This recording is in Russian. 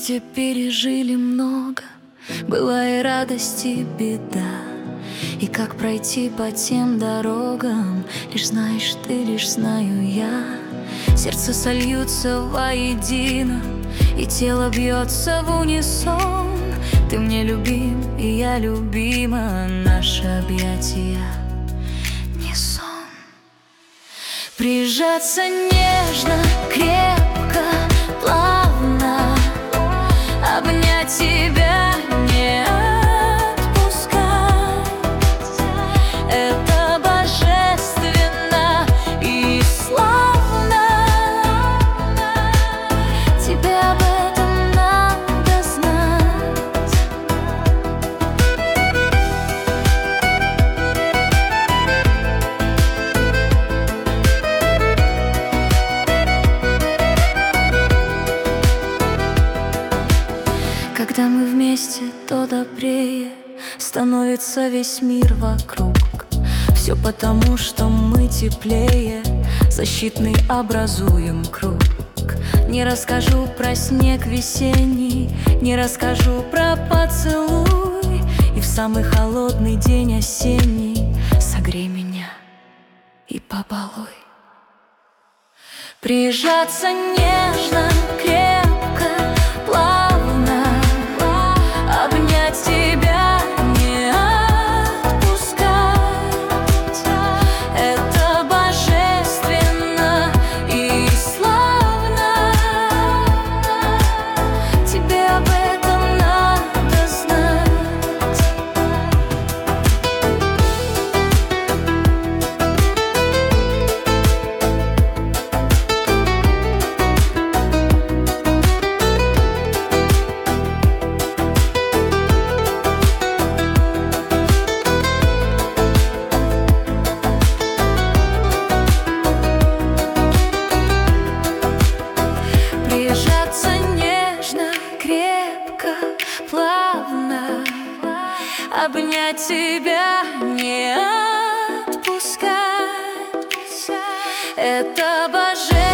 вместе пережили много, была и радость, и беда. И как пройти по тем дорогам, лишь знаешь ты, лишь знаю я. Сердца сольются воедино, и тело бьется в унисон. Ты мне любим, и я любима, наши объятия не сон. Прижаться нежно, крепко, плавно, обнять тебя, не отпускать. Это божественно и славно. Тебе об этом надо знать. Когда мы вместе, то добрее становится весь мир вокруг. Все потому, что мы теплее, защитный образуем круг. Не расскажу про снег весенний, не расскажу про поцелуй. И в самый холодный день осенний согрей меня и побалуй. Прижаться нежно, крепко, плавно, обнять тебя, не отпускать. Это божественно и славно. Тебе об этом надо знать. Прижаться нежно, крепко, плавно, обнять тебя, не отпускать. Это божественно.